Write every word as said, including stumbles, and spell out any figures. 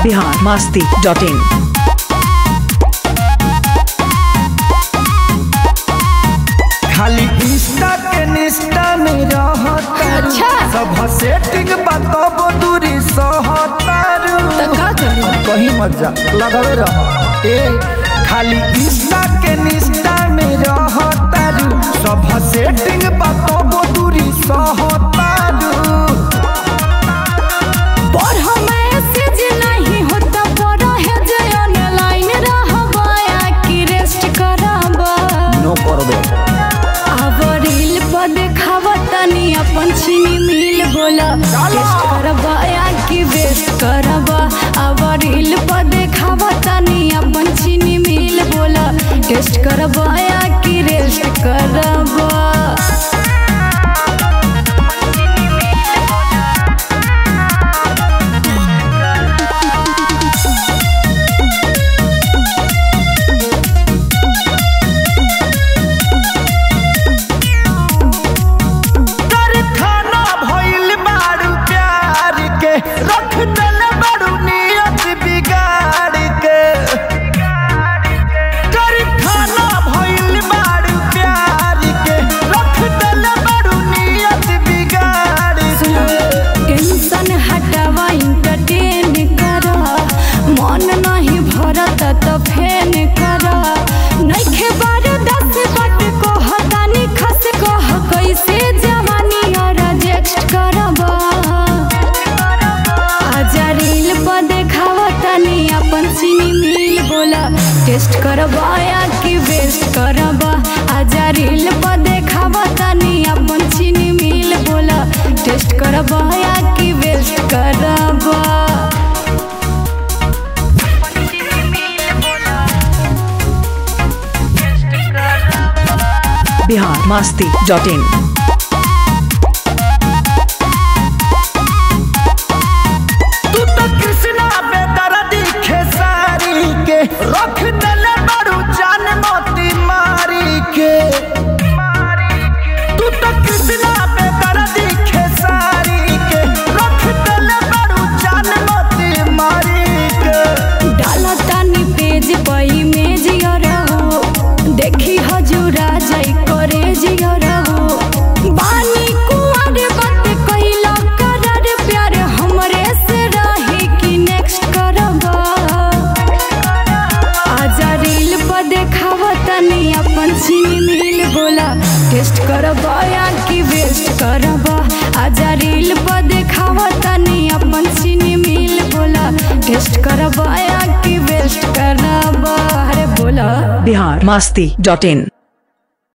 Bihar Masti dot इन। खाली Insta के निष्ठा में रहता अच्छा। सब सेटिंग बताबो दूरी सहतारू तो का करूं? कहीं मत जा लगावे रह ए खाली इंस्टा के निष्ठा में रहतारू सब सेटिंग बताबो दूरी सहतारू पर हम मैसेज नहीं होता पर है जे ऑनलाइन रहबा या कि रेस्ट करबा नो करबे अब रील पर देखावा तनी अपन चीनी मिल बोला टेस्ट करबा या कि वेस्ट करबा अब रील पर देखावा तनी अपन चीनी मिल बोला टेस्ट करबा या कि रेस्ट करबा। रख दल बड़ू नियत बिगाड़ के कर खाना भइल बाड़ू प्यार के रख दल बड़ू नियत बिगाड़ के। टेंशन हटावा इंटरटेन करा मन नहीं भरत तो फेन करा नइखे बार दस बट को हतानी खस को कैसे जवानी और रिजेक्ट करबा आजा रील पर देखावा तनी अपन चीनी मिल बोला टेस्ट करबा या कि वेस्ट करबा आजा रील पर देखावा तनी अपन चीनी मिल बोला टेस्ट करबा या कि वेस्ट करबा। Bihar Masti dot in. रख दल बड़ू जान मोती मारी के तू तो कृष्णा पे दर्दी खेसारी के रख दल बड़ू जान मोती मारी के। डाला तानी पेज पे इमेज रहो देखी हजूरा जाई करे रहो बानी कुआर बात कइला करार प्यार हमरे से रही कि नेक्स्ट करबा आजा रील पर देखावा तनी अपन चीनी मिल बोला टेस्ट करबा या कि वेस्ट करबा आजा रील पर देखावा तनी अपन चीनी मिल बोला टेस्ट करबा या कि वेस्ट करबा। अरे बोला बिहार मस्ती डॉट इन।